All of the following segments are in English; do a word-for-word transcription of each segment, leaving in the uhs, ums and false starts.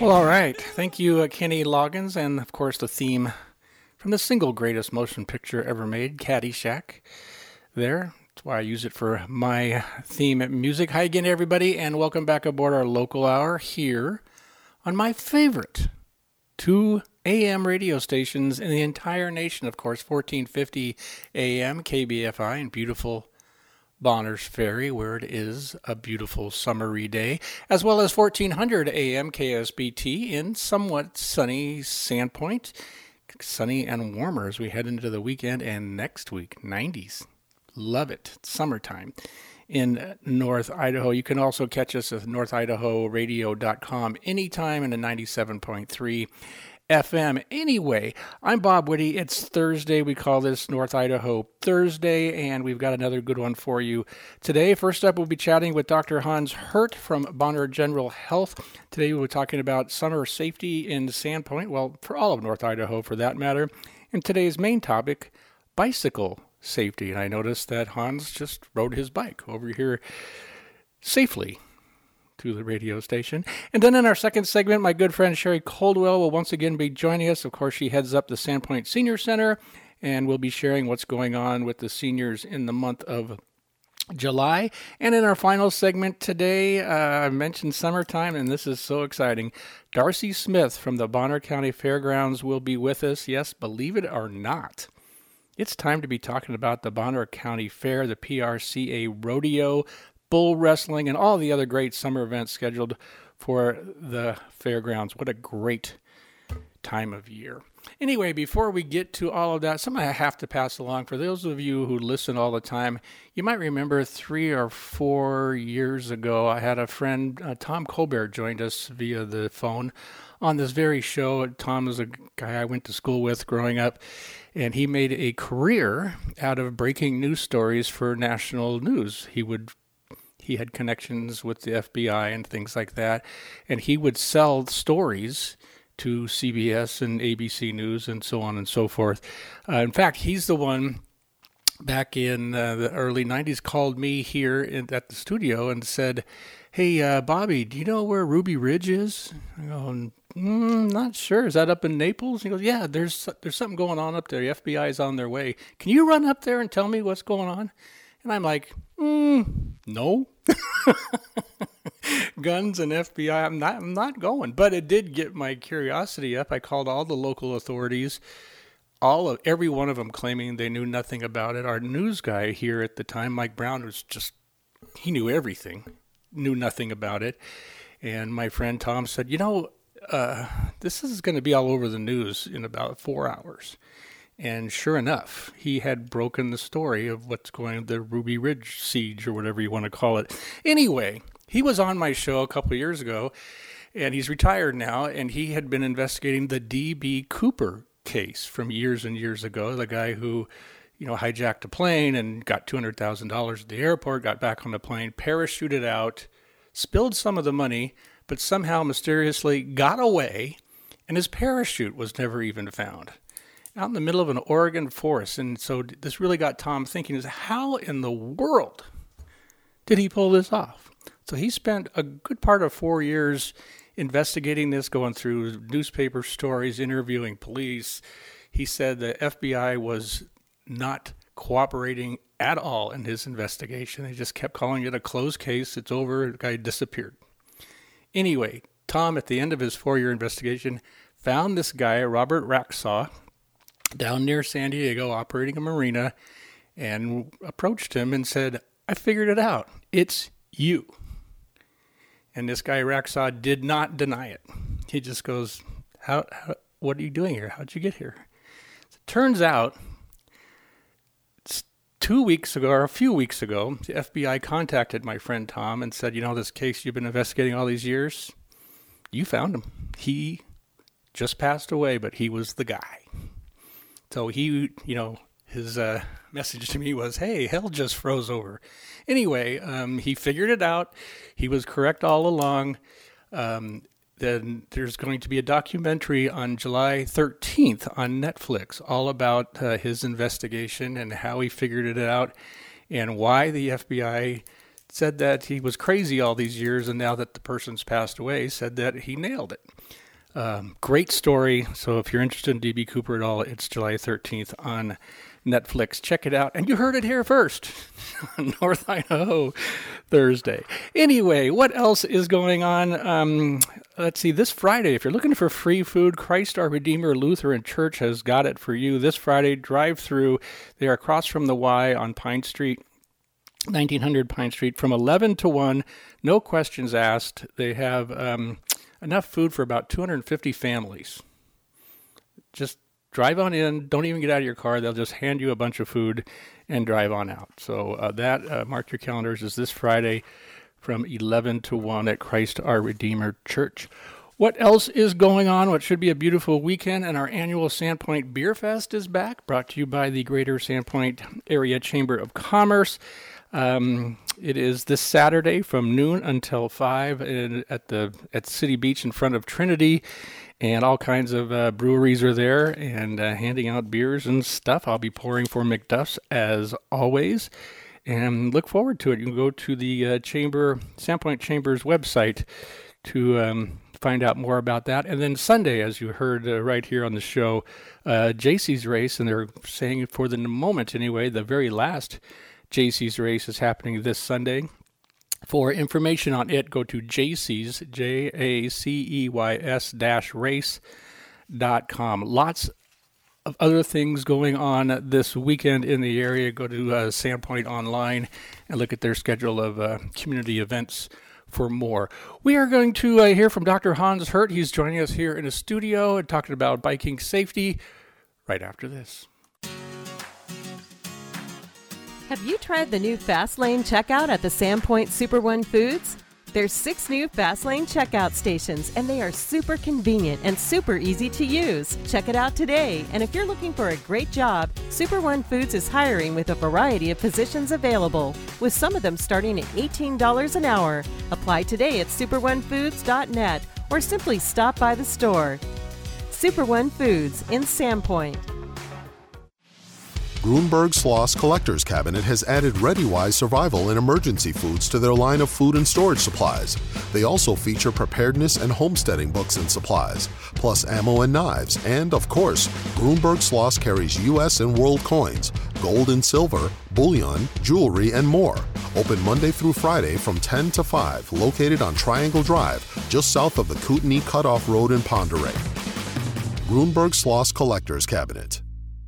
Well, all right. Thank you, uh, Kenny Loggins, and of course the theme from the single greatest motion picture ever made, Caddyshack. There. That's why I use it for my theme music. Hi again, everybody, and welcome back aboard our local hour here on my favorite two A M radio stations in the entire nation, of course, fourteen fifty A M K B F I in beautiful Bonners Ferry, where it is a beautiful summery day, as well as fourteen hundred A M K S B T in somewhat sunny Sandpoint. Sunny and warmer as we head into the weekend and next week, nineties. Love it. It's summertime in North Idaho. You can also catch us at north idaho radio dot com anytime in the ninety-seven point three F M. Anyway, I'm Bob Whitty. It's Thursday. We call this North Idaho Thursday, and we've got another good one for you today. First up, we'll be chatting with Doctor Hans Hurt from Bonner General Health. Today, we'll be talking about summer safety in Sandpoint, well, for all of North Idaho for that matter. And today's main topic, bicycle safety. And I noticed that Hans just rode his bike over here safely to the radio station. And then in our second segment, my good friend Sherry Coldwell will once again be joining us. Of course, she heads up the Sandpoint Senior Center, and we'll be sharing what's going on with the seniors in the month of July. And in our final segment today, uh, I mentioned summertime, and this is so exciting. Darcy Smith from the Bonner County Fairgrounds will be with us. Yes, believe it or not, it's time to be talking about the Bonner County Fair, the P R C A Rodeo, bull wrestling, and all the other great summer events scheduled for the fairgrounds. What a great time of year. Anyway, before we get to all of that, something I have to pass along. For those of you who listen all the time, you might remember three or four years ago, I had a friend, uh, Tom Colbert, joined us via the phone on this very show. Tom was a guy I went to school with growing up, and he made a career out of breaking news stories for national news. He would He had connections with the F B I and things like that, and he would sell stories to C B S and A B C News and so on and so forth. Uh, in fact, he's the one back in uh, the early nineties called me here in, at the studio and said, hey, uh, Bobby, do you know where Ruby Ridge is? I go, mm, not sure. Is that up in Naples? He goes, yeah, there's, there's something going on up there. The F B I is on their way. Can you run up there and tell me what's going on? And I'm like, mm, no. Guns and F B I, I'm not, I'm not going. But it did get my curiosity up. I called all the local authorities, all of every one of them claiming they knew nothing about it. Our news guy here at the time, Mike Brown, was just, he knew everything, knew nothing about it. And my friend Tom said, you know, uh, this is going to be all over the news in about four hours. And sure enough, he had broken the story of what's going on, the Ruby Ridge siege or whatever you want to call it. Anyway, he was on my show a couple of years ago, and he's retired now, and he had been investigating the D B Cooper case from years and years ago, the guy who, you know, hijacked a plane and got two hundred thousand dollars at the airport, got back on the plane, parachuted out, spilled some of the money, but somehow mysteriously got away, and his parachute was never even found. Out in the middle of an Oregon forest. And so this really got Tom thinking, is how in the world did he pull this off? So he spent a good part of four years investigating this, going through newspaper stories, interviewing police. He said the F B I was not cooperating at all in his investigation. They just kept calling it a closed case. It's over. The guy disappeared. Anyway, Tom, at the end of his four-year investigation, found this guy, Robert Racksaw, down near San Diego, operating a marina, and approached him and said, I figured it out. It's you. And this guy, Racksaw, did not deny it. He just goes, how, how what are you doing here? How'd you get here? So it turns out, it's two weeks ago, or a few weeks ago, the F B I contacted my friend Tom and said, you know, this case you've been investigating all these years, you found him. He just passed away, but he was the guy. So he, you know, his uh, message to me was, hey, hell just froze over. Anyway, um, he figured it out. He was correct all along. Um, then there's going to be a documentary on July thirteenth on Netflix all about uh, his investigation and how he figured it out and why the F B I said that he was crazy all these years, and now that the person's passed away, said that he nailed it. Um, great story. So if you're interested in D B. Cooper at all, it's July thirteenth on Netflix. Check it out. And you heard it here first on North Idaho Thursday. Anyway, what else is going on? Um, let's see. This Friday, if you're looking for free food, Christ Our Redeemer Lutheran Church has got it for you. This Friday, drive through. They are across from the Y on Pine Street. nineteen hundred Pine Street from eleven to one. No questions asked. They have um, enough food for about two hundred fifty families. Just drive on in. Don't even get out of your car. They'll just hand you a bunch of food and drive on out. So uh, that, uh, mark your calendars, is this Friday from eleven to one at Christ Our Redeemer Church. What else is going on? What should be a beautiful weekend? And our annual Sandpoint Beer Fest is back, brought to you by the Greater Sandpoint Area Chamber of Commerce. Um, it is this Saturday from noon until five in, at the at City Beach in front of Trinity, and all kinds of uh, breweries are there and uh, handing out beers and stuff. I'll be pouring for McDuff's as always, and look forward to it. You can go to the uh, Chamber Sandpoint Chamber's website to um, find out more about that. And then Sunday, as you heard uh, right here on the show, uh, J C's race, and they're saying for the moment anyway, the very last J C's race is happening this Sunday. For information on it, go to Jaycees, J A C E Y S dash race dot com. Lots of other things going on this weekend in the area. Go to uh, Sandpoint Online and look at their schedule of uh, community events for more. We are going to uh, hear from Doctor Hans Hurt. He's joining us here in the studio and talking about biking safety right after this. Have you tried the new Fast Lane checkout at the Sandpoint Super One Foods? There's six new Fast Lane checkout stations, and they are super convenient and super easy to use. Check it out today. And if you're looking for a great job, Super One Foods is hiring with a variety of positions available, with some of them starting at eighteen dollars an hour. Apply today at super one foods dot net or simply stop by the store. Super One Foods in Sandpoint. Grunberg Sloss Collector's Cabinet has added ReadyWise survival and emergency foods to their line of food and storage supplies. They also feature preparedness and homesteading books and supplies, plus ammo and knives, and, of course, Grunberg Sloss carries U S and world coins, gold and silver, bullion, jewelry, and more. Open Monday through Friday from ten to five, located on Triangle Drive, just south of the Kootenai Cutoff Road in Ponderay. Grunberg Sloss Collector's Cabinet.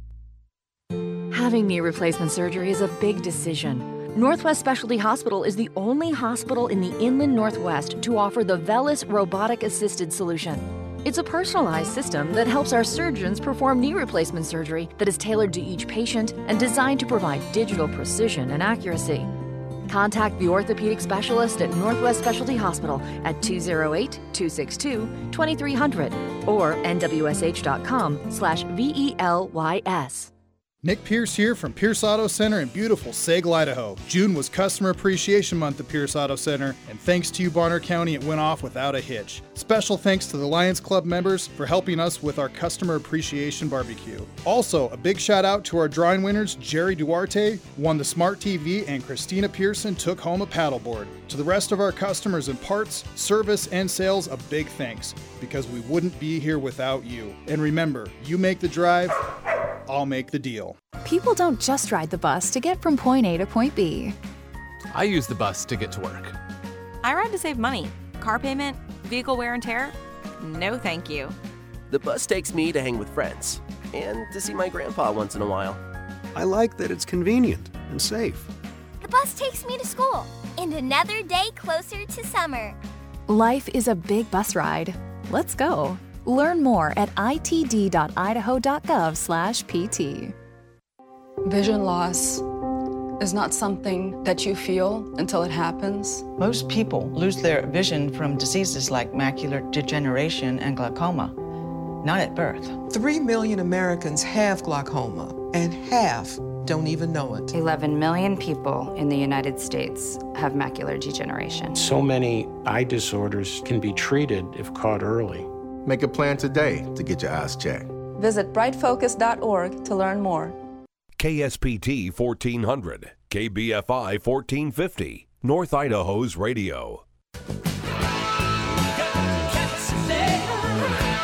Having knee replacement surgery is a big decision. Northwest Specialty Hospital is the only hospital in the Inland Northwest to offer the VELYS robotic-assisted solution. It's a personalized system that helps our surgeons perform knee replacement surgery that is tailored to each patient and designed to provide digital precision and accuracy. Contact the orthopedic specialist at Northwest Specialty Hospital at two oh eight, two six two, two three zero zero or N W S H dot com slash V E L Y S. Nick Pierce here from Pierce Auto Center in beautiful Sagal, Idaho. June was Customer Appreciation Month at Pierce Auto Center, and thanks to you, Bonner County, it went off without a hitch. Special thanks to the Lions Club members for helping us with our Customer Appreciation Barbecue. Also, a big shout out to our drawing winners. Jerry Duarte won the Smart T V, and Christina Pearson took home a paddleboard. To the rest of our customers in parts, service, and sales, a big thanks, because we wouldn't be here without you. And remember, you make the drive, I'll make the deal. People don't just ride the bus to get from point A to point B. I use the bus to get to work. I ride to save money. Car payment, vehicle wear and tear? No thank you. The bus takes me to hang with friends and to see my grandpa once in a while. I like that it's convenient and safe. The bus takes me to school and another day closer to summer. Life is a big bus ride. Let's go. Learn more at I T D dot idaho dot gov slash P T. Vision loss is not something that you feel until it happens. Most people lose their vision from diseases like macular degeneration and glaucoma, not at birth. Three million Americans have glaucoma, and half don't even know it. eleven million people in the United States have macular degeneration. So many eye disorders can be treated if caught early. Make a plan today to get your eyes checked. Visit bright focus dot org to learn more. K S P T fourteen hundred, K B F I fourteen fifty, North Idaho's radio.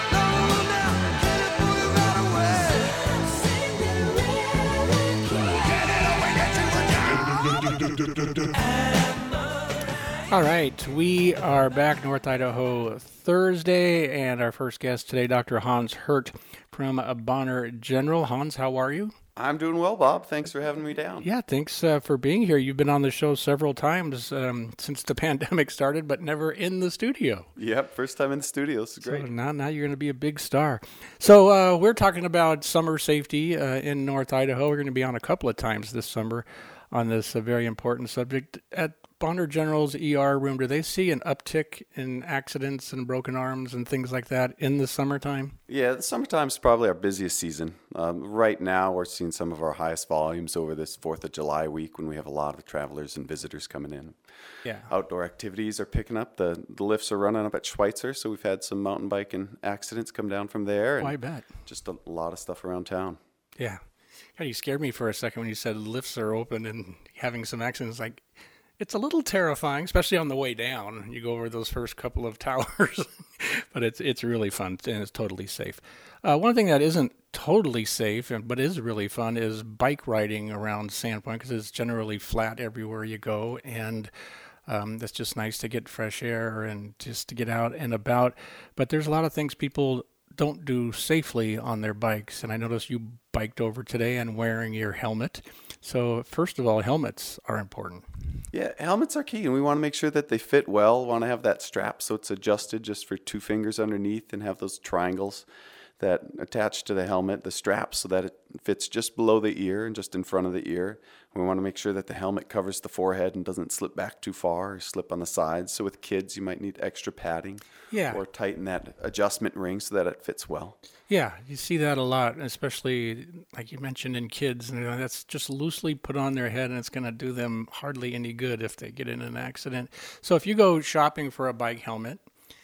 All right, we are back North Idaho Thursday, and our first guest today, Doctor Hans Hurt from Bonner General. Hans, how are you? I'm doing well, Bob. Thanks for having me down. Yeah, thanks uh, for being here. You've been on the show several times um, since the pandemic started, but never in the studio. Yep, first time in the studio. This is great. So now, now you're going to be a big star. So uh, we're talking about summer safety uh, in North Idaho. We're going to be on a couple of times this summer on this uh, very important subject. At Bonner General's E R room, do they see an uptick in accidents and broken arms and things like that in the summertime? Yeah, the summertime is probably our busiest season. Um, right now, we're seeing some of our highest volumes over this fourth of July week when we have a lot of travelers and visitors coming in. Yeah. Outdoor activities are picking up. The, the lifts are running up at Schweitzer, so we've had some mountain biking accidents come down from there. Oh, and I bet. Just a lot of stuff around town. Yeah. God, you scared me for a second when you said lifts are open and having some accidents. Like, it's a little terrifying, especially on the way down. You go over those first couple of towers, but it's it's really fun and it's totally safe. Uh, one thing that isn't totally safe, but is really fun, is bike riding around Sandpoint, because it's generally flat everywhere you go, and um, it's just nice to get fresh air and just to get out and about. But there's a lot of things people don't do safely on their bikes, and I noticed you biked over today and wearing your helmet. So first of all, helmets are important. Yeah, helmets are key, and we want to make sure that they fit well. We want to have that strap so it's adjusted just for two fingers underneath, and have those triangles that attach to the helmet, the strap, so that it fits just below the ear and just in front of the ear. We want to make sure that the helmet covers the forehead and doesn't slip back too far or slip on the sides. So with kids, you might need extra padding. Yeah. Or tighten that adjustment ring so that it fits well. Yeah, you see that a lot, especially like you mentioned in kids. And that's just loosely put on their head, and it's going to do them hardly any good if they get in an accident. So if you go shopping for a bike helmet,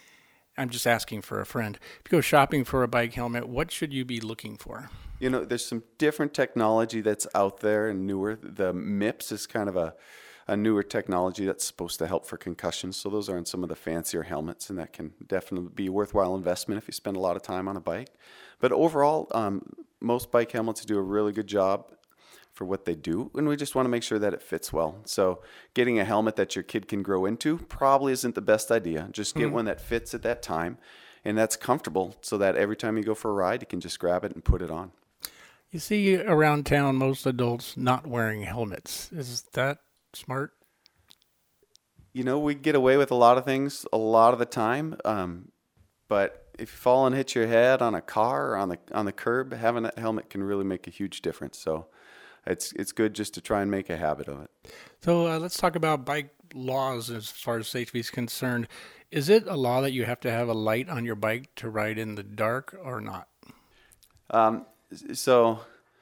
I'm just asking for a friend. If you go shopping for a bike helmet, what should you be looking for? You know, there's some different technology that's out there and newer. The M I P S is kind of a, a newer technology that's supposed to help for concussions. So those are in some of the fancier helmets, and that can definitely be a worthwhile investment if you spend a lot of time on a bike. But overall, um, most bike helmets do a really good job for what they do, and we just want to make sure that it fits well. So getting a helmet that your kid can grow into probably isn't the best idea. Just get mm-hmm. one that fits at that time and that's comfortable, so that every time you go for a ride, you can just grab it and put it on. You see around town most adults not wearing helmets. Is that smart? You know, we get away with a lot of things a lot of the time, um, but if you fall and hit your head on a car or on the on the curb, having that helmet can really make a huge difference. So It's it's good just to try and make a habit of it. So uh, let's talk about bike laws as far as safety is concerned. Is it a law that you have to have a light on your bike to ride in the dark or not? Um, so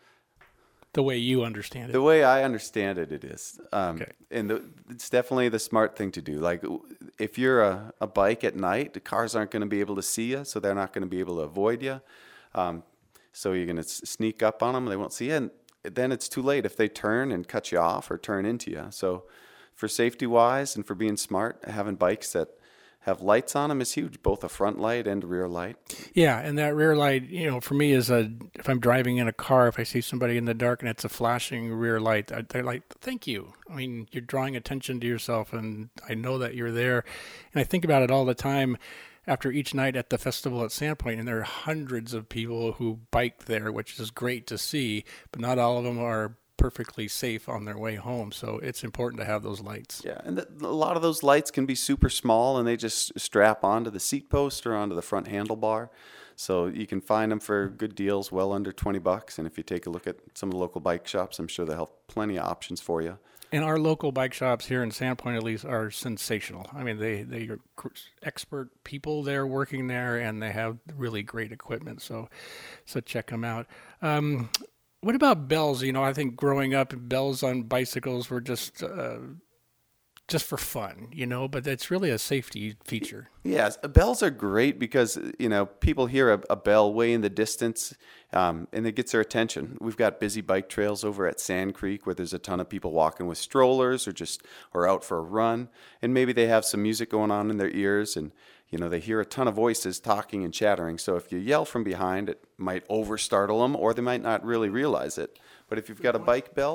the way you understand it. The way I understand it, it is. Um, okay. And the, it's definitely the smart thing to do. Like if you're a, a bike at night, the cars aren't going to be able to see you, so they're not going to be able to avoid you. Um, so you're going to sneak up on them, they won't see you. And then it's too late if they turn and cut you off or turn into you. So for safety wise and for being smart, having bikes that have lights on them is huge, both a front light and a rear light. Yeah, and that rear light, you know, for me is a, if I'm driving in a car, if I see somebody in the dark and it's a flashing rear light, they're like, thank you. I mean, you're drawing attention to yourself, and I know that you're there. And I think about it all the time after each night at the festival at Sandpoint, and there are hundreds of people who bike there, which is great to see, but not all of them are perfectly safe on their way home. So it's important to have those lights. Yeah, and the, a lot of those lights can be super small, and they just strap onto the seat post or onto the front handlebar. So you can find them for good deals, well under twenty bucks. And if you take a look at some of the local bike shops, I'm sure they'll have plenty of options for you. And our local bike shops here in Sandpoint, at least, are sensational. I mean, they, they are expert people there working there, and they have really great equipment. So so check them out. Um, what about bells? You know, I think growing up, bells on bicycles were just uh, just for fun, you know, but it's really a safety feature. Yes, bells are great because, you know, people hear a, a bell way in the distance, um, and it gets their attention. We've got busy bike trails over at Sand Creek where there's a ton of people walking with strollers or just or out for a run, and maybe they have some music going on in their ears, and you know, they hear a ton of voices talking and chattering. So if you yell from behind, it might over startle them, or they might not really realize it. But if you've got a bike bell,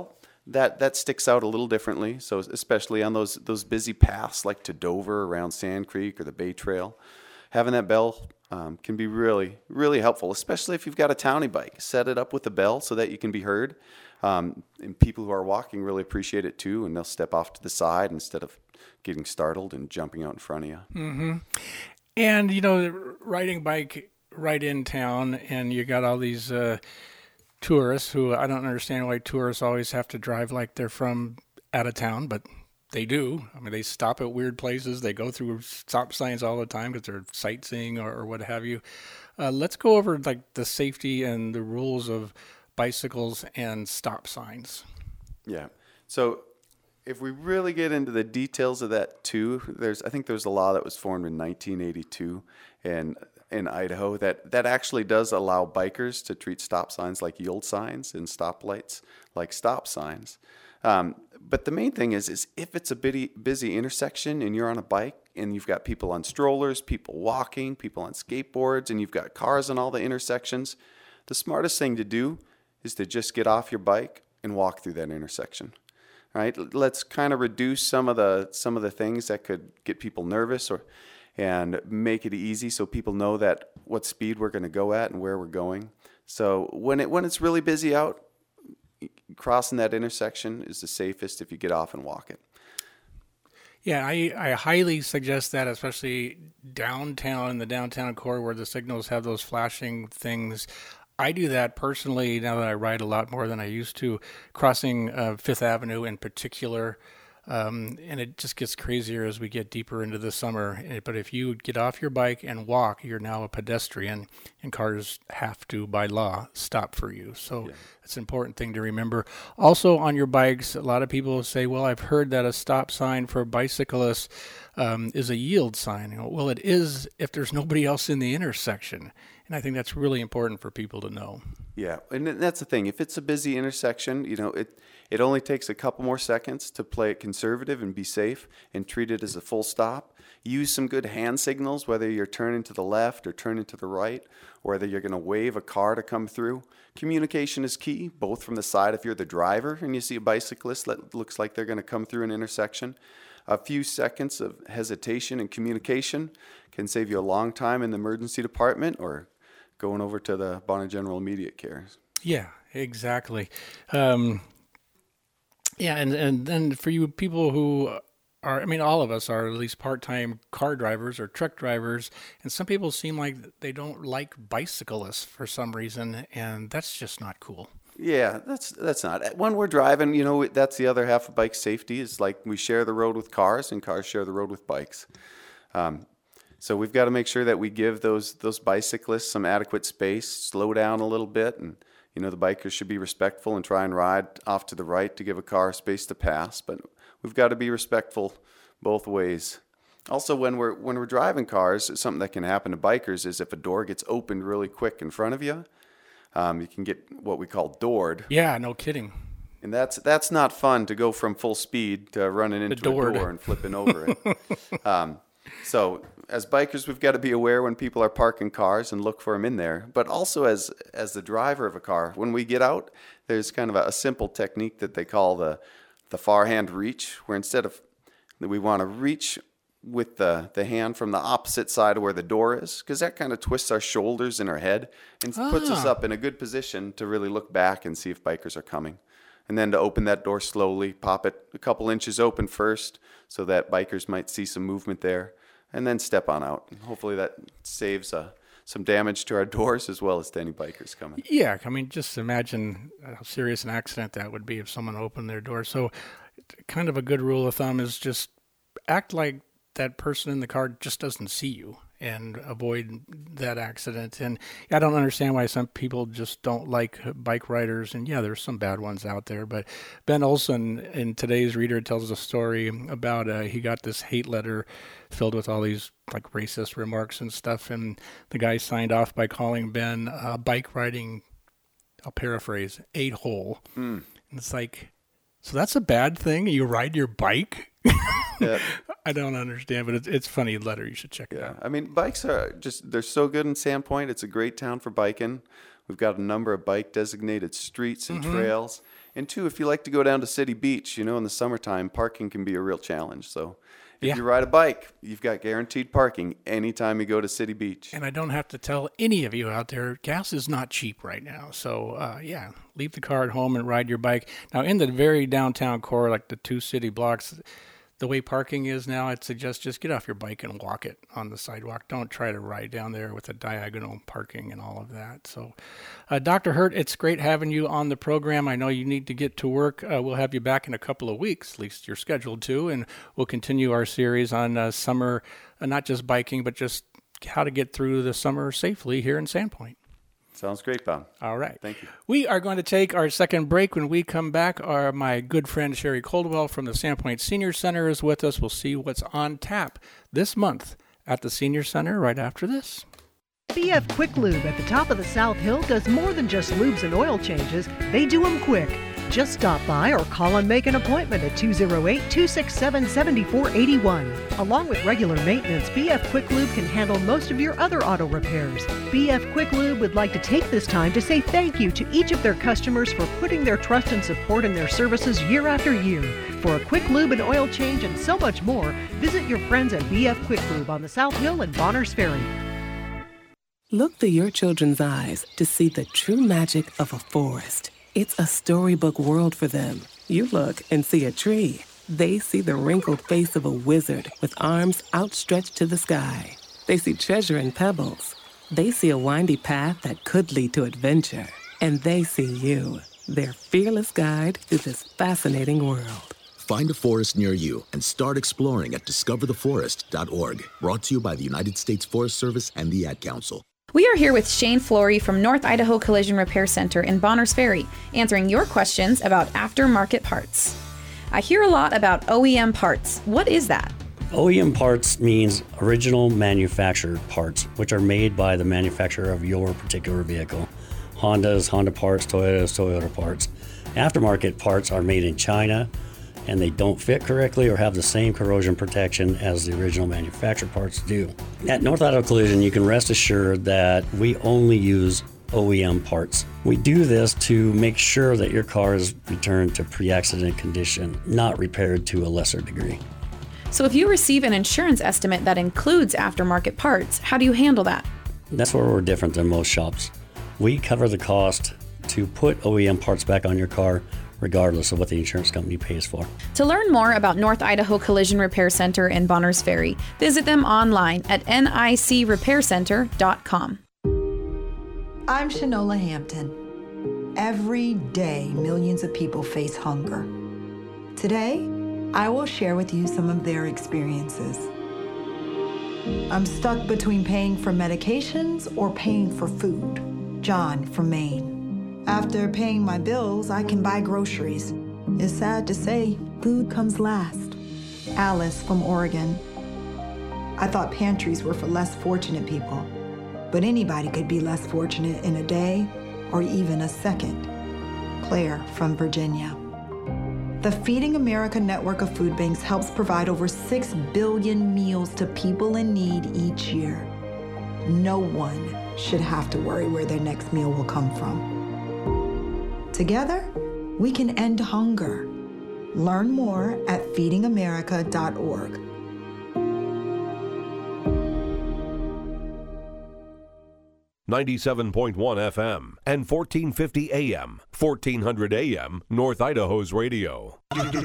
that that sticks out a little differently. So especially on those those busy paths like to Dover around Sand Creek or the Bay Trail, having that bell um, can be really, really helpful, especially if you've got a townie bike. Set it up with the bell so that you can be heard. Um, and people who are walking really appreciate it too, and they'll step off to the side instead of getting startled and jumping out in front of you. Mm-hmm. And, you know, riding bike right in town, and you got all these uh, tourists who, I don't understand why tourists always have to drive like they're from out of town, but they do. I mean, they stop at weird places. They go through stop signs all the time because they're sightseeing or, or what have you. Uh, let's go over like the safety and the rules of bicycles and stop signs. Yeah. So if we really get into the details of that too, there's I think there's a law that was formed in nineteen eighty-two and in Idaho that, that actually does allow bikers to treat stop signs like yield signs and stoplights like stop signs. Um, but the main thing is, is if it's a busy, busy intersection and you're on a bike and you've got people on strollers, people walking, people on skateboards, and you've got cars on all the intersections, the smartest thing to do is to just get off your bike and walk through that intersection. All right? Let's kind of reduce some of the some of the things that could get people nervous or and make it easy so people know that what speed we're going to go at and where we're going. So when it when it's really busy out, crossing that intersection is the safest if you get off and walk it. Yeah, I, I highly suggest that, especially downtown, in the downtown core where the signals have those flashing things. I do that personally now that I ride a lot more than I used to, crossing uh, Fifth Avenue in particular. Um, and it just gets crazier as we get deeper into the summer. But if you get off your bike and walk, you're now a pedestrian, and cars have to, by law, stop for you. So yeah. It's an important thing to remember. Also, on your bikes, a lot of people say, well, I've heard that a stop sign for bicyclists um, is a yield sign. You know, well, it is if there's nobody else in the intersection. And I think that's really important for people to know. Yeah, and that's the thing. If it's a busy intersection, you know, it it only takes a couple more seconds to play it conservative and be safe and treat it as a full stop. Use some good hand signals, whether you're turning to the left or turning to the right, or whether you're going to wave a car to come through. Communication is key, both from the side if you're the driver and you see a bicyclist that looks like they're going to come through an intersection. A few seconds of hesitation and communication can save you a long time in the emergency department or going over to the Bonner General Immediate Care. Yeah, exactly. Um, yeah, and, and then for you people who are, I mean, all of us are at least part-time car drivers or truck drivers, and some people seem like they don't like bicyclists for some reason, and that's just not cool. Yeah, that's that's not. When we're driving, you know, that's the other half of bike safety is like we share the road with cars and cars share the road with bikes. Um, So we've got to make sure that we give those those bicyclists some adequate space, slow down a little bit, and you know the bikers should be respectful and try and ride off to the right to give a car space to pass. But we've got to be respectful both ways. Also, when we're when we're driving cars, something that can happen to bikers is if a door gets opened really quick in front of you, um, you can get what we call doored. Yeah, no kidding. And that's that's not fun to go from full speed to running into a door and flipping over it. um, So as bikers, we've got to be aware when people are parking cars and look for them in there. But also as as the driver of a car, when we get out, there's kind of a, a simple technique that they call the the far hand reach, where instead of we want to reach with the, the hand from the opposite side of where the door is, because that kind of twists our shoulders and our head and ah. puts us up in a good position to really look back and see if bikers are coming. And then to open that door slowly, pop it a couple inches open first so that bikers might see some movement there, and then step on out. And hopefully that saves uh, some damage to our doors as well as to any bikers coming. Yeah, I mean, just imagine how serious an accident that would be if someone opened their door. So kind of a good rule of thumb is just act like that person in the car just doesn't see you and avoid that accident. And I don't understand why some people just don't like bike riders. And yeah, there's some bad ones out there. But Ben Olson in today's Reader tells a story about uh, he got this hate letter filled with all these like racist remarks and stuff. And the guy signed off by calling Ben uh, bike riding, I'll paraphrase, eight hole. Mm. And it's like, so that's a bad thing? You ride your bike? Yeah. I don't understand, but it's it's a funny letter. You should check it yeah. out. I mean, bikes are just, they're so good in Sandpoint. It's a great town for biking. We've got a number of bike designated streets and mm-hmm. trails. And two, if you like to go down to City Beach, you know, in the summertime, parking can be a real challenge. So if Yeah. you ride a bike, you've got guaranteed parking anytime you go to City Beach. And I don't have to tell any of you out there, gas is not cheap right now. So, uh, yeah, leave the car at home and ride your bike. Now, in the very downtown core, like the two city blocks, the way parking is now, I'd suggest just get off your bike and walk it on the sidewalk. Don't try to ride down there with a diagonal parking and all of that. So, uh, Doctor Hurt, it's great having you on the program. I know you need to get to work. Uh, we'll have you back in a couple of weeks, at least you're scheduled to, and we'll continue our series on uh, summer, uh, not just biking, but just how to get through the summer safely here in Sandpoint. Sounds great, Bob. All right. Thank you. We are going to take our second break. When we come back, our my good friend Sherry Coldwell from the Sandpoint Senior Center is with us. We'll see what's on tap this month at the Senior Center right after this. B F Quick Lube at the top of the South Hill does more than just lubes and oil changes. They do them quick. Just stop by or call and make an appointment at two oh eight, two six seven, seven four eight one. Along with regular maintenance, B F Quick Lube can handle most of your other auto repairs. B F Quick Lube would like to take this time to say thank you to each of their customers for putting their trust and support in their services year after year. For a quick lube and oil change and so much more, visit your friends at B F Quick Lube on the South Hill and Bonners Ferry. Look through your children's eyes to see the true magic of a forest. It's a storybook world for them. You look and see a tree. They see the wrinkled face of a wizard with arms outstretched to the sky. They see treasure in pebbles. They see a windy path that could lead to adventure. And they see you, their fearless guide through this fascinating world. Find a forest near you and start exploring at discover the forest dot org. Brought to you by the United States Forest Service and the Ad Council. We are here with Shane Flory from North Idaho Collision Repair Center in Bonners Ferry, answering your questions about aftermarket parts. I hear a lot about O E M parts. What is that? O E M parts means original manufactured parts, which are made by the manufacturer of your particular vehicle. Hondas, Honda parts, Toyotas, Toyota parts. Aftermarket parts are made in China, and they don't fit correctly or have the same corrosion protection as the original manufactured parts do. At North Idaho Collision, you can rest assured that we only use O E M parts. We do this to make sure that your car is returned to pre-accident condition, not repaired to a lesser degree. So if you receive an insurance estimate that includes aftermarket parts, how do you handle that? That's where we're different than most shops. We cover the cost to put O E M parts back on your car regardless of what the insurance company pays for. To learn more about North Idaho Collision Repair Center in Bonners Ferry, visit them online at N I C repair center dot com. I'm Shanola Hampton. Every day, millions of people face hunger. Today, I will share with you some of their experiences. I'm stuck between paying for medications or paying for food. John from Maine. After paying my bills, I can buy groceries. It's sad to say, food comes last. Alice from Oregon. I thought pantries were for less fortunate people, but anybody could be less fortunate in a day or even a second. Claire from Virginia. The Feeding America network of food banks helps provide over six billion meals to people in need each year. No one should have to worry where their next meal will come from. Together, we can end hunger. Learn more at feeding america dot org. ninety-seven point one F M and fourteen fifty A M, fourteen hundred A M, North Idaho's radio.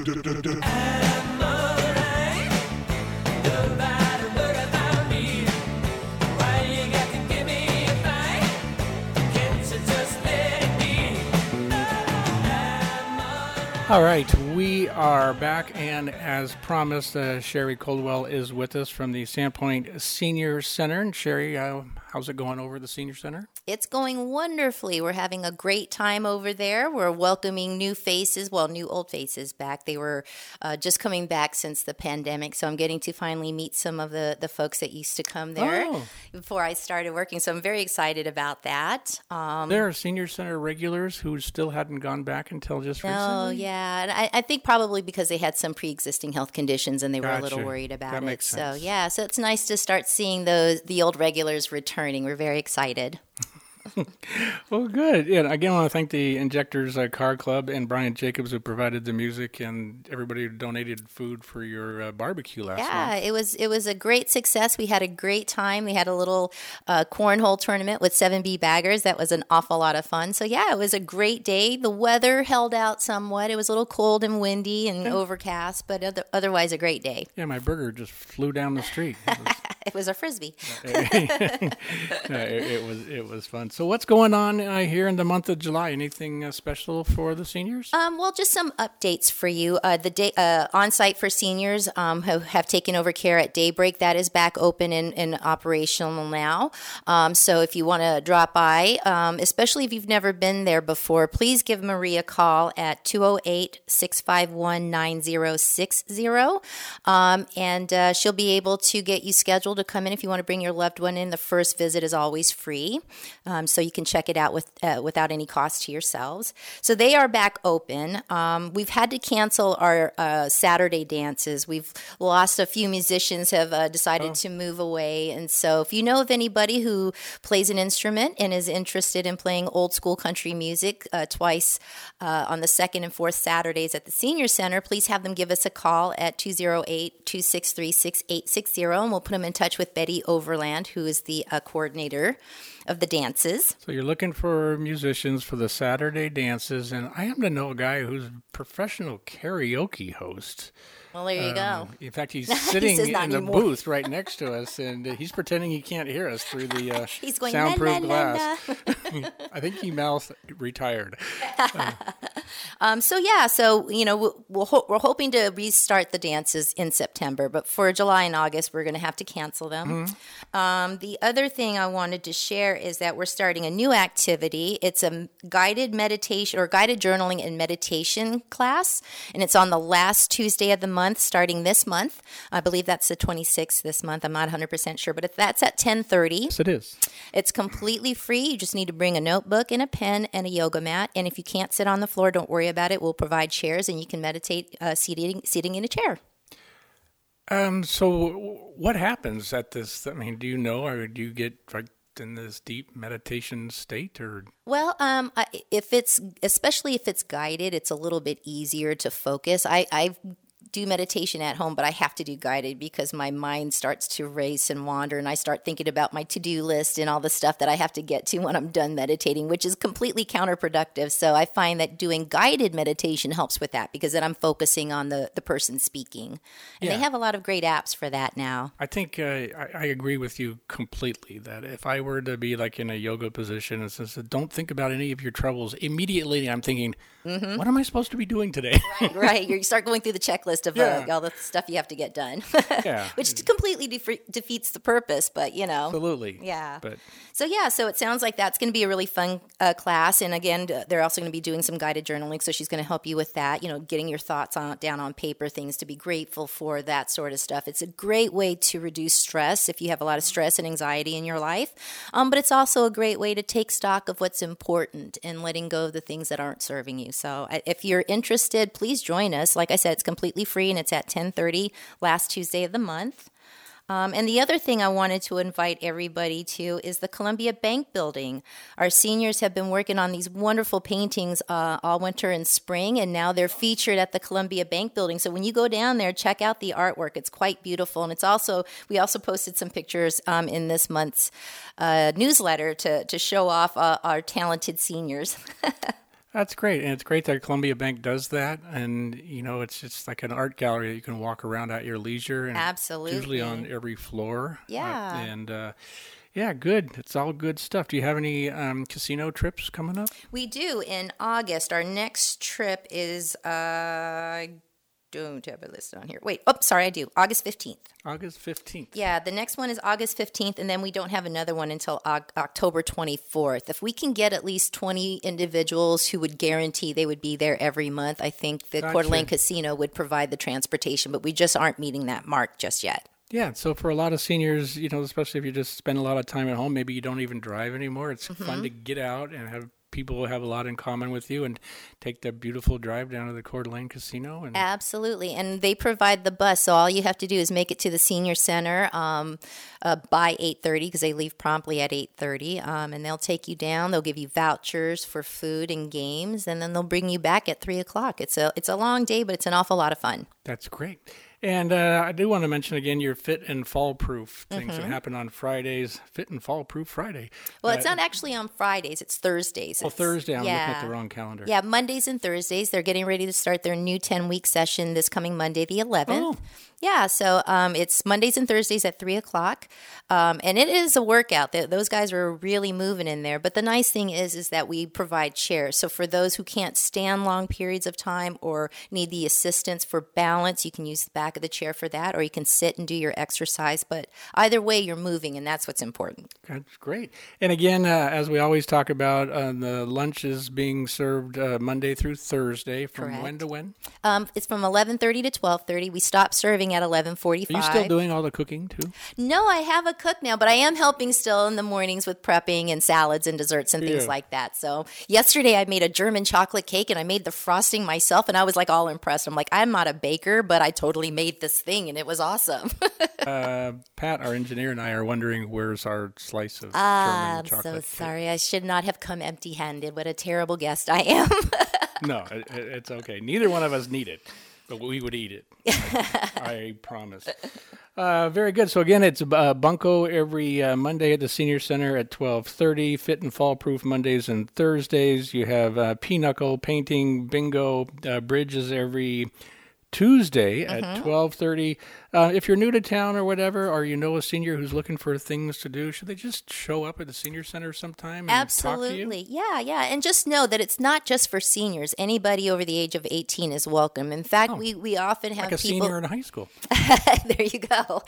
All right, we are back, and as promised, uh, Sherry Coldwell is with us from the Sandpoint Senior Center. And Sherry, uh, how's it going over at the Senior Center? It's going wonderfully. We're having a great time over there. We're welcoming new faces, well, new old faces back. They were uh, just coming back since the pandemic, so I'm getting to finally meet some of the, the folks that used to come there oh. before I started working, so I'm very excited about that. Um, there are Senior Center regulars who still hadn't gone back until just no, recently? Oh, yeah, and I, I think probably because they had some pre-existing health conditions and they gotcha. were a little worried about that it. Makes sense. So, yeah, so it's nice to start seeing those the old regulars returning. We're very excited. Well, good. Yeah, again, I want to thank the Injectors uh, Car Club and Brian Jacobs, who provided the music, and everybody who donated food for your uh, barbecue last yeah, month. it was it was a great success. We had a great time. We had a little uh, cornhole tournament with seven B baggers. That was an awful lot of fun. So yeah, it was a great day. The weather held out somewhat. It was a little cold and windy and yeah. overcast, but other, otherwise a great day. Yeah, my burger just flew down the street. It was, it was a Frisbee. it, it was it was fun. So what's going on uh, here in the month of July? Anything uh, special for the seniors? Um, well, just some updates for you. Uh, the day uh, on site for seniors um, who have taken over care at Daybreak, that is back open and, and operational now. Um, so if you want to drop by, um, especially if you've never been there before, please give Marie a call at two oh eight, six five one, nine oh six oh. Um, and uh, she'll be able to get you scheduled to come in if you want to bring your loved one in. The first visit is always free. Um, so you can check it out with uh, without any cost to yourselves. So they are back open. Um, we've had to cancel our uh, Saturday dances. We've lost a few musicians have uh, decided oh. to move away. And so if you know of anybody who plays an instrument and is interested in playing old school country music uh, twice uh, on the second and fourth Saturdays at the Senior Center, please have them give us a call at two oh eight, two six three, six eight six oh, and we'll put them in touch with Betty Overland, who is the uh, coordinator of the dances. So you're looking for musicians for the Saturday dances, and I happen to know a guy who's a professional karaoke host. Well, there you um, go. In fact, he's sitting he in the anymore. booth right next to us, and uh, he's pretending he can't hear us through the uh, he's going, soundproof la, la, glass. La, la. I think he mouthed retired. Uh, um, so, yeah, so, you know, we'll, we'll ho- we're hoping to restart the dances in September, but for July and August, we're going to have to cancel them. Mm-hmm. Um, the other thing I wanted to share is that we're starting a new activity. It's a guided meditation or guided journaling and meditation class, and it's on the last Tuesday of the month. Month, starting this month. I believe that's the twenty-sixth this month. I'm not one hundred percent sure, but if that's at ten thirty. Yes, it is. It's completely free. You just need to bring a notebook and a pen and a yoga mat. And if you can't sit on the floor, don't worry about it. We'll provide chairs, and you can meditate uh, sitting, sitting in a chair. Um. So what happens at this? I mean, do you know, or do you get like in this deep meditation state, or? Well, um, if it's, especially if it's guided, it's a little bit easier to focus. I, I've do meditation at home, but I have to do guided because my mind starts to race and wander, and I start thinking about my to-do list and all the stuff that I have to get to when I'm done meditating, which is completely counterproductive. So I find that doing guided meditation helps with that because then I'm focusing on the, the person speaking. And yeah. they have a lot of great apps for that now. I think uh, I, I agree with you completely that if I were to be like in a yoga position and says, don't think about any of your troubles, immediately I'm thinking, mm-hmm. what am I supposed to be doing today? Right, right. You start going through the checklist of yeah. uh, all the stuff you have to get done, yeah. which completely de- defeats the purpose, but you know. Absolutely. Yeah. But. So yeah, so it sounds like that's going to be a really fun uh, class. And again, they're also going to be doing some guided journaling. So she's going to help you with that, you know, getting your thoughts on down on paper, things to be grateful for, that sort of stuff. It's a great way to reduce stress if you have a lot of stress and anxiety in your life. Um, but it's also a great way to take stock of what's important and letting go of the things that aren't serving you. So if you're interested, please join us. Like I said, it's completely free and it's at ten thirty last Tuesday of the month. Um, and the other thing I wanted to invite everybody to is the Columbia Bank Building. Our seniors have been working on these wonderful paintings uh, all winter and spring, and now they're featured at the Columbia Bank Building. So when you go down there, check out the artwork. It's quite beautiful. And it's also, we also posted some pictures um, in this month's uh, newsletter to, to show off uh, our talented seniors. That's great, and it's great that Columbia Bank does that, and, you know, it's just like an art gallery that you can walk around at your leisure. And absolutely. It's usually on every floor. Yeah. Uh, and, uh, yeah, good. It's all good stuff. Do you have any um, casino trips coming up? We do. In August, our next trip is... Uh, don't have it listed on here. Wait, oh, sorry, I do. August fifteenth. August fifteenth. Yeah, the next one is August fifteenth, and then we don't have another one until o- October twenty-fourth. If we can get at least twenty individuals who would guarantee they would be there every month, I think the Gotcha. Coeur d'Alene Casino would provide the transportation, but we just aren't meeting that mark just yet. Yeah, so for a lot of seniors, you know, especially if you just spend a lot of time at home, maybe you don't even drive anymore, it's mm-hmm. fun to get out and have people will have a lot in common with you and take the beautiful drive down to the Coeur d'Alene Casino. And Absolutely. And they provide the bus. So all you have to do is make it to the senior center um, uh, by eight thirty because they leave promptly at eight thirty. Um, and they'll take you down. They'll give you vouchers for food and games. And then they'll bring you back at three o'clock. It's a, it's a long day, but it's an awful lot of fun. That's great. And uh, I do want to mention again your Fit and Fall Proof things Mm-hmm. that happen on Fridays. Fit and Fall Proof Friday. Well, Uh, it's not actually on Fridays. It's Thursdays. Oh, It's- Thursday. I'm yeah. looking at the wrong calendar. Yeah, Mondays and Thursdays. They're getting ready to start their new ten-week session this coming Monday, the eleventh. Oh. Yeah, so um, it's Mondays and Thursdays at three o'clock. Um, and it is a workout. Th- Those guys are really moving in there. But the nice thing is, is that we provide chairs. So for those who can't stand long periods of time or need the assistance for balance, you can use the back of the chair for that, or you can sit and do your exercise. But either way, you're moving, and that's what's important. That's great. And again, uh, as we always talk about, uh, the lunch is being served uh, Monday through Thursday from Correct. when to when? Um, it's from eleven thirty to twelve thirty. We stop serving at eleven forty-five. Are you still doing all the cooking too? No, I have a cook now, but I am helping still in the mornings with prepping and salads and desserts and things Yeah. like that. So yesterday I made a German chocolate cake and I made the frosting myself, and I was like all impressed. I'm like, I'm not a baker, but I totally made this thing, and it was awesome. uh, Pat, our engineer, and I are wondering where's our slice of Ah, German I'm chocolate so cake. sorry. I should not have come empty-handed. What a terrible guest I am. No, it, it- it's okay. Neither one of us need it, but we would eat it. I, I promise. Uh, very good. So again, it's uh, Bunko every uh, Monday at the Senior Center at twelve thirty. Fit and Fall Proof Mondays and Thursdays. You have uh, pinochle painting, bingo, uh, bridges every Tuesday at Mhm. twelve thirty. Uh, if you're new to town or whatever, or you know a senior who's looking for things to do, should they just show up at the Senior Center sometime and talk to you? Absolutely. Yeah, yeah. And just know that it's not just for seniors. Anybody over the age of eighteen is welcome. In fact, we, we often have Like a people. senior in high school. There you go.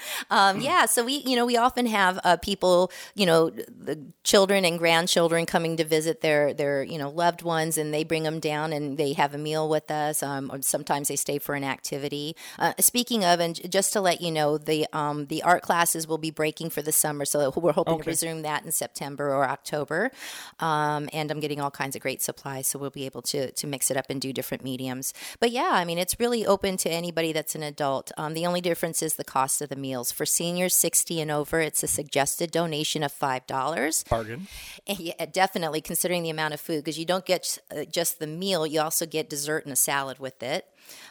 Um, yeah, so we, you know, we often have uh, people, you know, the children and grandchildren coming to visit their, their, you know, loved ones, and they bring them down and they have a meal with us. Um, or sometimes they stay for an activity. Uh, speaking of, and just to let you know, the um, the art classes will be breaking for the summer, so we're hoping Okay. to resume that in September or October. Um, and I'm getting all kinds of great supplies, so we'll be able to to mix it up and do different mediums. But yeah, I mean, it's really open to anybody that's an adult. Um, the only difference is the cost of the meals. For seniors sixty and over, it's a suggested donation of five dollars. Bargain. And yeah, definitely, considering the amount of food, because you don't get uh, just the meal, you also get dessert and a salad with it.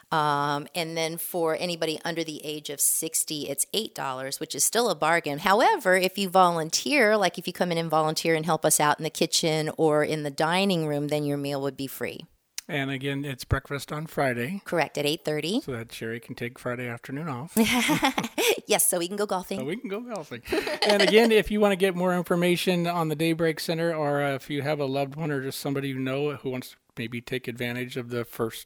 Um, and then for anybody under the age of sixty, it's eight dollars, which is still a bargain. However, if you volunteer, like if you come in and volunteer and help us out in the kitchen or in the dining room, then your meal would be free. And again, it's breakfast on Friday. Correct, at eight thirty. So that Sherry can take Friday afternoon off. Yes, so we can go golfing. So we can go golfing. And again, if you want to get more information on the Daybreak Center, or uh, if you have a loved one or just somebody you know who wants to maybe take advantage of the first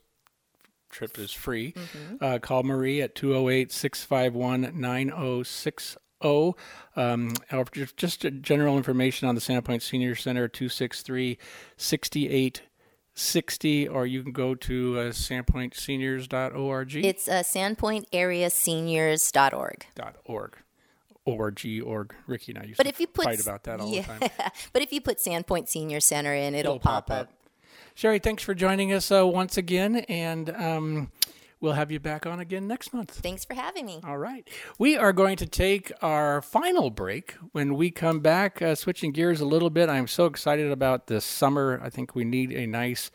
trip is free, Mm-hmm. uh, call Marie at two oh eight, six five one, nine oh six oh. Um, or just, just general information on the Sandpoint Senior Center, two six three, six eight six oh, or you can go to uh, sandpoint seniors dot org. It's uh, sandpoint area seniors dot org. Dot org. Org, org. Ricky and I used But to if you put fight about that all yeah. the time. But if you put Sandpoint Senior Center in, it'll, pop, up. Sherry, thanks for joining us uh, once again, and um, we'll have you back on again next month. Thanks for having me. All right. We are going to take our final break. When we come back, uh, switching gears a little bit, I'm so excited about this summer. I think we need a nice,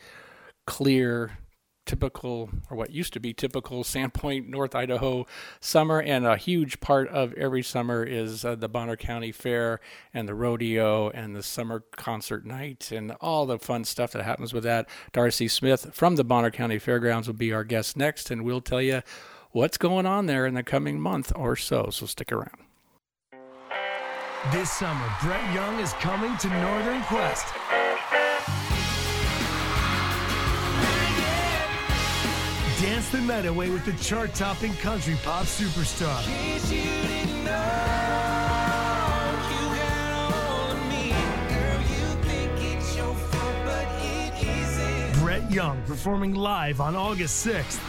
clear, typical, or what used to be typical Sandpoint, North Idaho summer. And a huge part of every summer is uh, the Bonner County Fair and the rodeo and the summer concert night and all the fun stuff that happens with that. Darcy Smith from the Bonner County Fairgrounds will be our guest next, and we'll tell you what's going on there in the coming month or so. So stick around. This summer, Brett Young is coming to Northern Quest. Dance the night away with the chart-topping country pop superstar. Brett Young performing live on August sixth.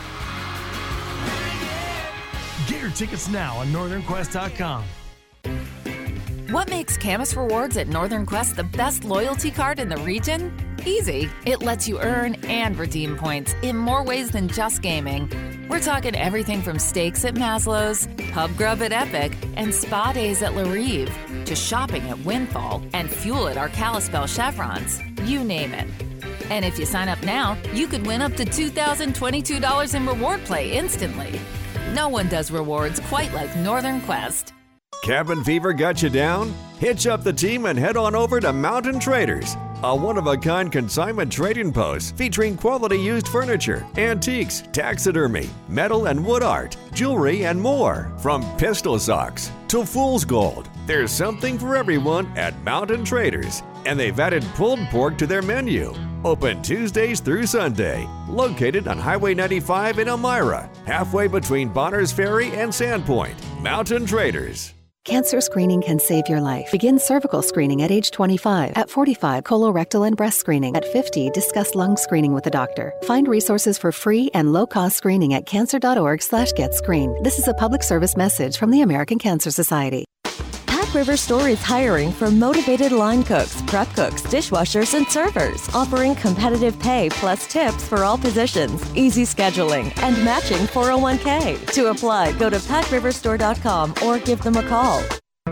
Get your tickets now on northern quest dot com. What makes Camus Rewards at Northern Quest the best loyalty card in the region? Easy. It lets you earn and redeem points in more ways than just gaming. We're talking everything from steaks at Maslow's, pub grub at Epic, and spa days at La Rive, to shopping at Windfall and fuel at our Kalispell Chevrons. You name it. And if you sign up now, you could win up to two thousand twenty-two dollars in reward play instantly. No one does rewards quite like Northern Quest. Cabin fever got you down? Hitch up the team and head on over to Mountain Traders, a one-of-a-kind consignment trading post featuring quality used furniture, antiques, taxidermy, metal and wood art, jewelry, and more. From pistol socks to fool's gold, there's something for everyone at Mountain Traders. And they've added pulled pork to their menu. Open Tuesdays through Sunday. Located on Highway ninety-five in Elmira, halfway between Bonners Ferry and Sandpoint. Mountain Traders. Cancer screening can save your life. Begin cervical screening at age twenty-five. At forty-five, colorectal and breast screening. At fifty, discuss lung screening with a doctor. Find resources for free and low-cost screening at cancer.org slash get screened. This is a public service message from the American Cancer Society. Pac River Store is hiring for motivated line cooks, prep cooks, dishwashers, and servers, offering competitive pay plus tips for all positions, easy scheduling, and matching four oh one k. To apply, go to pac river store dot com or give them a call.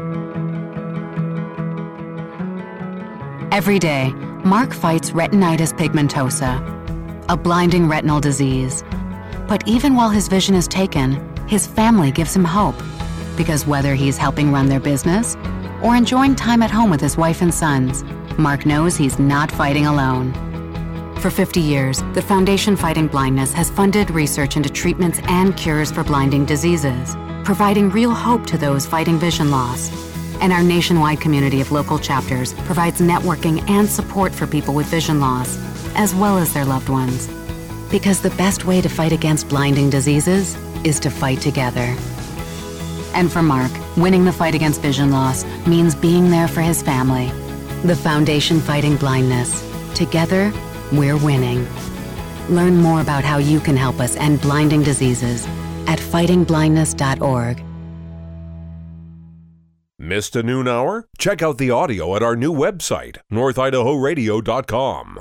Every day, Mark fights retinitis pigmentosa, a blinding retinal disease. But even while his vision is taken, his family gives him hope. Because whether he's helping run their business or enjoying time at home with his wife and sons, Mark knows he's not fighting alone. For fifty years, the Foundation Fighting Blindness has funded research into treatments and cures for blinding diseases, providing real hope to those fighting vision loss. And our nationwide community of local chapters provides networking and support for people with vision loss, as well as their loved ones. Because the best way to fight against blinding diseases is to fight together. And for Mark, winning the fight against vision loss means being there for his family. The Foundation Fighting Blindness. Together, we're winning. Learn more about how you can help us end blinding diseases at fighting blindness dot org. Missed a noon hour? Check out the audio at our new website, north idaho radio dot com.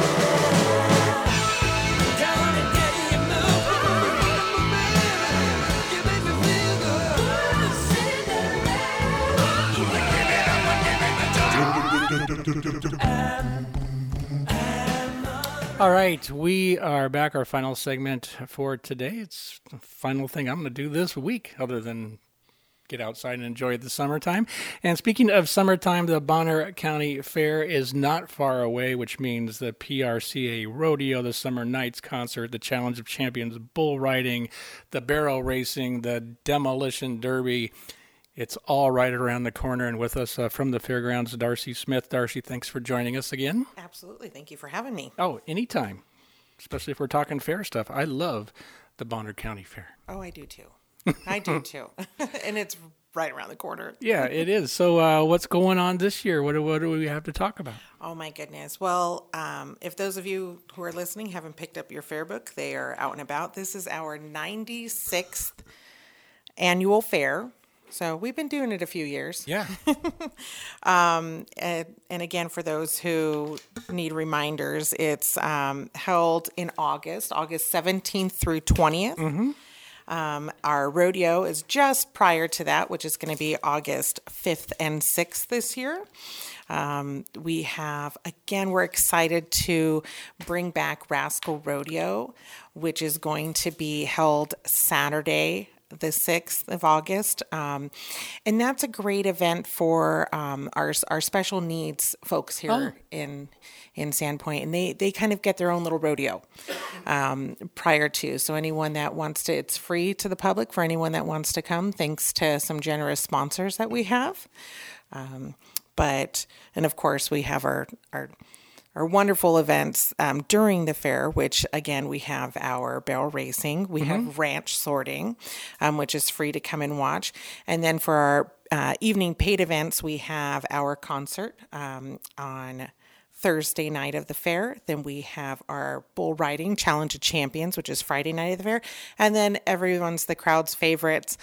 All right, we are back. Our final segment for today. It's the final thing I'm going to do this week, other than get outside and enjoy the summertime. And speaking of summertime, the Bonner County Fair is not far away, which means the P R C A Rodeo, the Summer Nights Concert, the Challenge of Champions bull riding, the barrel racing, the Demolition Derby. It's all right around the corner. And with us uh, from the fairgrounds, Darcy Smith. Darcy, thanks for joining us again. Absolutely. Thank you for having me. Oh, anytime, especially if we're talking fair stuff. I love the Bonner County Fair. Oh, I do too. I do too. And it's right around the corner. Yeah, it is. So uh, what's going on this year? What do, what do we have to talk about? Oh, my goodness. Well, um, if those of you who are listening haven't picked up your fair book, they are out and about. This is our ninety-sixth annual fair. So we've been doing it a few years. Yeah. um, and, and again, for those who need reminders, it's um, held in August, August seventeenth through twentieth. Mm-hmm. Um, our rodeo is just prior to that, which is going to be August fifth and sixth this year. Um, we have, again, we're excited to bring back Rascal Rodeo, which is going to be held Saturday, the sixth of August. Um, and that's a great event for um, our our special needs folks here oh. in in Sandpoint. And they, they kind of get their own little rodeo um, prior to. So anyone that wants to, it's free to the public for anyone that wants to come, thanks to some generous sponsors that we have. Um, but, and of course, we have our our Our wonderful events um, during the fair, which, again, we have our barrel racing. We mm-hmm. have ranch sorting, um, which is free to come and watch. And then for our uh, evening paid events, we have our concert um, on Thursday night of the fair. Then we have our bull riding Challenge of Champions, which is Friday night of the fair. And then everyone's, the crowd's favorites,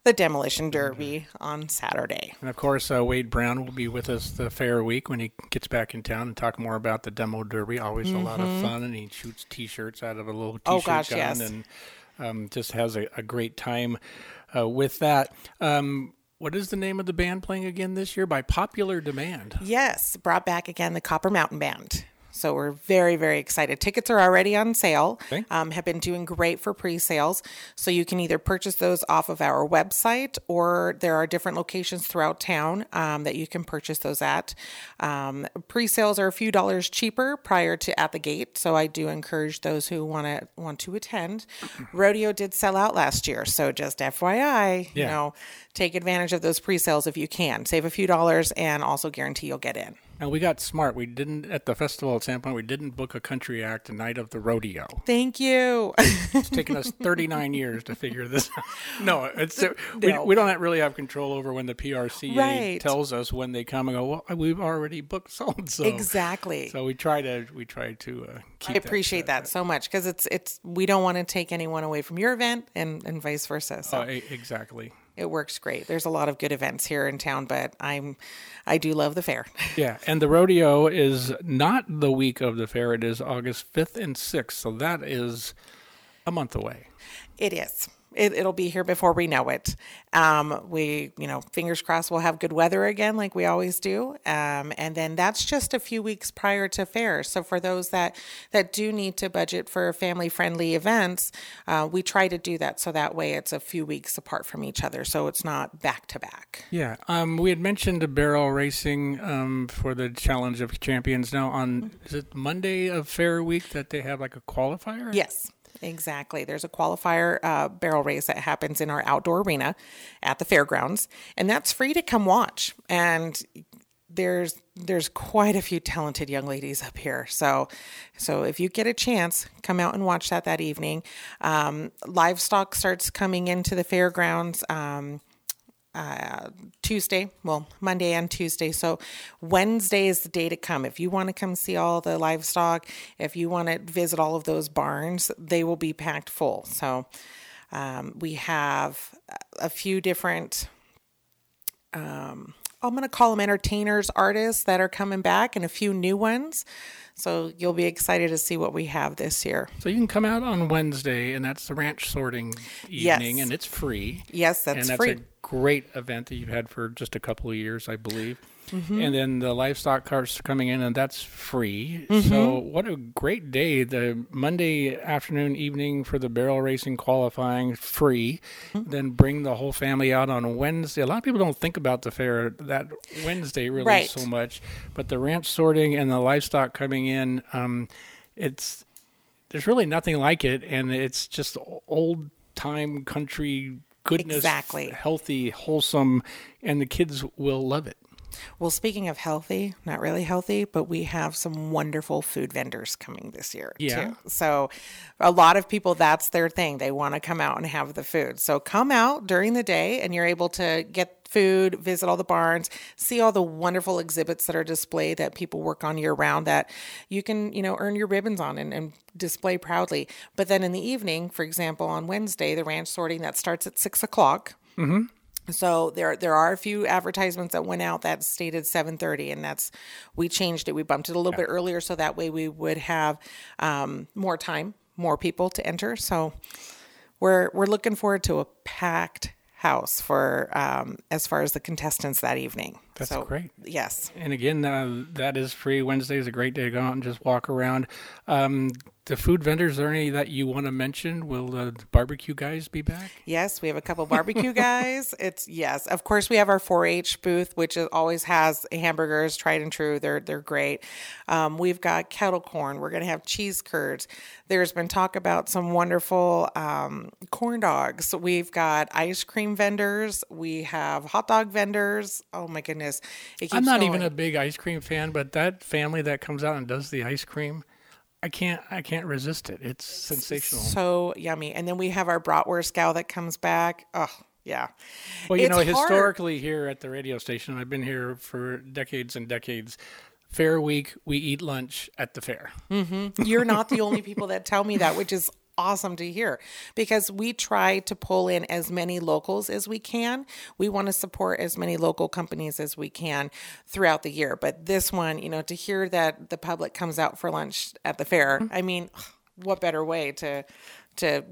the Demolition Derby on Saturday. And of course, uh, Wade Brown will be with us the fair week when he gets back in town and talk more about the Demo Derby. Always mm-hmm. a lot of fun, and he shoots T-shirts out of a little T-shirt oh, gosh, gun yes. and um, just has a, a great time uh, with that. Um, what is the name of the band playing again this year? By popular demand. Yes, brought back again the Copper Mountain Band. So we're very, very excited. Tickets are already on sale, okay. um, have been doing great for pre-sales. So you can either purchase those off of our website, or there are different locations throughout town um, that you can purchase those at. Um, pre-sales are a few dollars cheaper prior to at the gate. So I do encourage those who want to want to attend. Rodeo did sell out last year. So just F Y I, yeah. you know, take advantage of those pre-sales if you can. Save a few dollars and also guarantee you'll get in. And we got smart. We didn't, at the festival at Sandpoint, we didn't book a country act the night of the rodeo. Thank you. It's taken us thirty-nine years to figure this out. No, it's no. We, we don't really have control over when the P R C A right. tells us when they come and go, well, we've already booked so-and-so. Exactly. So we try to, we try to uh, keep I appreciate that, that, that so much, because it's, it's, we don't want to take anyone away from your event and, and vice versa. So. Uh, exactly. It works great. There's a lot of good events here in town, but I'm, I do love the fair. Yeah, and the rodeo is not the week of the fair. It is August fifth and sixth, so that is a month away. It is. It, it'll be here before we know it. Um, we, you know, fingers crossed we'll have good weather again like we always do. Um, and then that's just a few weeks prior to fair. So for those that, that do need to budget for family-friendly events, uh, we try to do that so that way it's a few weeks apart from each other, so it's not back-to-back. Yeah. Um, we had mentioned the barrel racing um, for the Challenge of Champions. Now on, is it Monday of fair week that they have like a qualifier? Yes. Exactly. There's a qualifier uh, barrel race that happens in our outdoor arena at the fairgrounds, and that's free to come watch. And there's there's quite a few talented young ladies up here. So so if you get a chance, come out and watch that that evening. Um, livestock starts coming into the fairgrounds um, uh, Tuesday, well, Monday and Tuesday. So Wednesday is the day to come. If you want to come see all the livestock, if you want to visit all of those barns, they will be packed full. So um, we have a few different, um, I'm going to call them entertainers, artists that are coming back, and a few new ones. So you'll be excited to see what we have this year. So you can come out on Wednesday, and that's the ranch sorting evening, yes. and it's free. Yes, that's, and that's free. a great event that you've had for just a couple of years, I believe. Mm-hmm. And then the livestock carts are coming in, and that's free. Mm-hmm. So what a great day. The Monday afternoon, evening for the barrel racing qualifying, free. Mm-hmm. Then bring the whole family out on Wednesday. A lot of people don't think about the fair that Wednesday really right. so much. But the ranch sorting and the livestock coming in, um, it's there's really nothing like it. And it's just old-time country goodness, exactly. healthy, wholesome, and the kids will love it. Well, speaking of healthy, not really healthy, but we have some wonderful food vendors coming this year, yeah. too. So a lot of people, that's their thing. They want to come out and have the food. So come out during the day, and you're able to get food, visit all the barns, see all the wonderful exhibits that are displayed that people work on year round that you can, you know, earn your ribbons on and, and display proudly. But then in the evening, for example, on Wednesday, the ranch sorting, that starts at six o'clock. Mm-hmm. So there there are a few advertisements that went out that stated seven thirty, and that's, we changed it. We bumped it a little yeah. bit earlier so that way we would have um, more time, more people to enter. So we're we're looking forward to a packed house for um, as far as the contestants that evening. That's so, great. Yes. And again, uh, that is free. Wednesday is a great day to go out and just walk around. Um, the food vendors, are there any that you want to mention? Will the barbecue guys be back? Yes, we have a couple barbecue guys. It's yes. Of course, we have our four H booth, which is, always has hamburgers, tried and true. They're they're great. Um, we've got kettle corn. We're going to have cheese curds. There's been talk about some wonderful um, corn dogs. We've got ice cream vendors. We have hot dog vendors. Oh my goodness. It keeps I'm not going. even a big ice cream fan, but that family that comes out and does the ice cream, I can't I can't resist it. It's sensational. So yummy. And then we have our bratwurst gal that comes back. Oh, yeah. Well, you it's know, hard. historically here at the radio station, I've been here for decades and decades. Fair week, we eat lunch at the fair. Mm-hmm. You're not the only people that tell me that, which is awesome to hear because we try to pull in as many locals as we can. We want to support as many local companies as we can throughout the year. But this one, you know, to hear that the public comes out for lunch at the fair, mm-hmm. I mean, what better way to to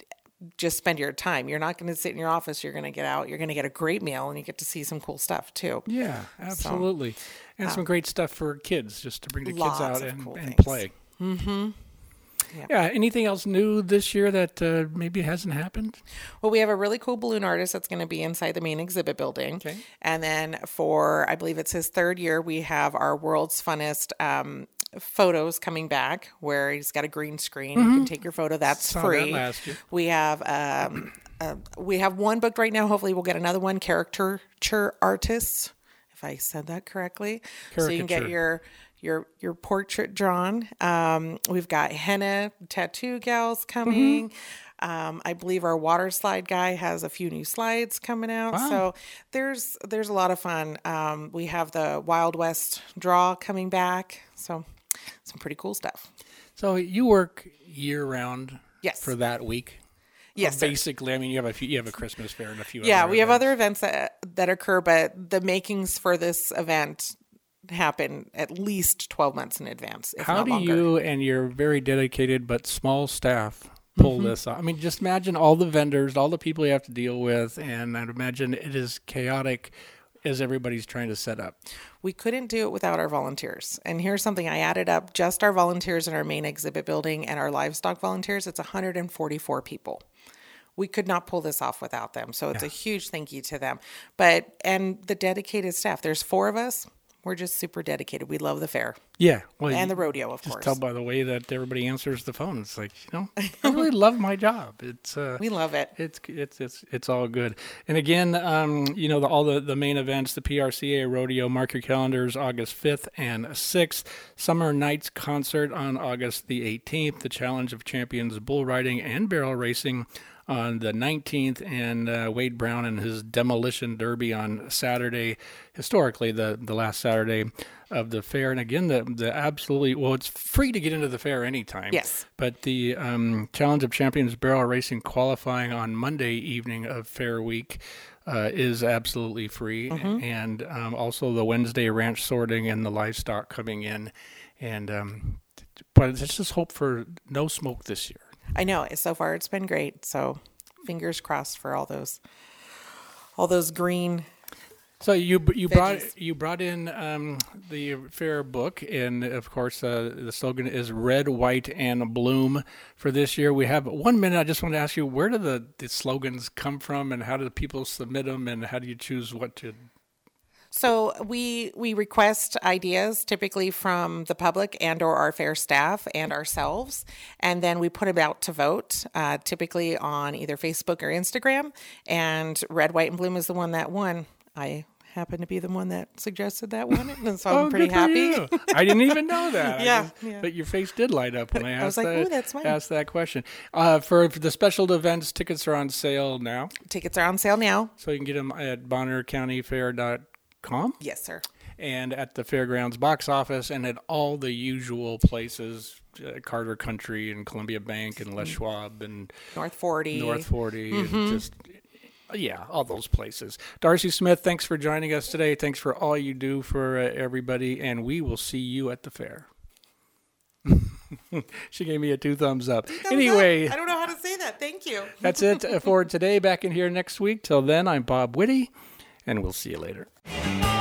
just spend your time? You're not going to sit in your office. You're going to get out. You're going to get a great meal, and you get to see some cool stuff too. Yeah, absolutely. So, and some um, great stuff for kids, just to bring the kids out and, cool and play. Mm-hmm. Yeah. yeah. Anything else new this year that uh, maybe hasn't happened? Well, we have a really cool balloon artist that's going to be inside the main exhibit building. Okay. And then for, I believe it's his third year, we have our World's Funnest um, photos coming back where he's got a green screen. Mm-hmm. You can take your photo. That's Saw free. That last year. We have um, uh, we have one booked right now. Hopefully we'll get another one. Caricature artists, if I said that correctly. Caricature. So you can get your your your portrait drawn. Um, we've got henna tattoo gals coming. Mm-hmm. Um, I believe our water slide guy has a few new slides coming out. Wow. So there's there's a lot of fun. Um, we have the Wild West draw coming back. So some pretty cool stuff. So you work year round yes. for that week? Yes. Well, basically, I mean, you have a few, you have a Christmas fair and a few yeah, other we events. have other events that, that occur, but the makings for this event happen at least twelve months in advance, if How not do longer. you and your very dedicated but small staff pull mm-hmm. this off? I mean, just imagine all the vendors, all the people you have to deal with, and I'd imagine it is chaotic as everybody's trying to set up. We couldn't do it without our volunteers. And here's something I added up, just our volunteers in our main exhibit building and our livestock volunteers, it's one hundred forty-four people. We could not pull this off without them. So it's yeah. a huge thank you to them. But, and the dedicated staff, there's four of us. We're just super dedicated. We love the fair. Yeah. Well, and the rodeo, of just course. Just tell by the way that everybody answers the phone. It's like, you know, I really love my job. It's uh, We love it. It's it's it's it's all good. And again, um, you know, the, all the, the main events, the P R C A Rodeo, mark your calendars, August fifth and sixth. Summer Nights Concert on August the eighteenth. The Challenge of Champions Bull Riding and Barrel Racing on the nineteenth, and uh, Wade Brown and his Demolition Derby on Saturday, historically the, the last Saturday of the fair. And again, the the absolutely, well, it's free to get into the fair anytime. Yes. But the um, Challenge of Champions Barrel Racing qualifying on Monday evening of Fair Week uh, is absolutely free. Mm-hmm. And um, also the Wednesday ranch sorting and the livestock coming in. And um, but it's just hope for no smoke this year. I know. So far, it's been great. So, fingers crossed for all those, all those green. So you you veggies. brought you brought in um, the fair book, and of course uh, the slogan is Red, White, and Bloom for this year. We have one minute. I just want to ask you, where do the, the slogans come from, and how do the people submit them, and how do you choose what to? So we we request ideas typically from the public and or our fair staff and ourselves, and then we put them out to vote, uh, typically on either Facebook or Instagram. And Red, White, and Bloom is the one that won. I happen to be the one that suggested that one, and so I'm oh, pretty good for happy. You. I didn't even know that. yeah, just, yeah, but your face did light up when I asked I was like, that, "Ooh, that's mine." asked that question. Uh, for, for the special events, tickets are on sale now. Tickets are on sale now. So you can get them at bonner county fair dot com. Yes, sir. And at the fairgrounds box office, and at all the usual places, uh, Carter Country and Columbia Bank and Les Schwab and North forty. North forty, mm-hmm. and just, yeah, all those places. Darcy Smith, thanks for joining us today. Thanks for all you do for uh, everybody, and we will see you at the fair. She gave me a two thumbs up. Thumbs anyway. Up. I don't know how to say that. Thank you. That's it for today. Back in here next week. Till then, I'm Bob Whitty, and we'll see you later.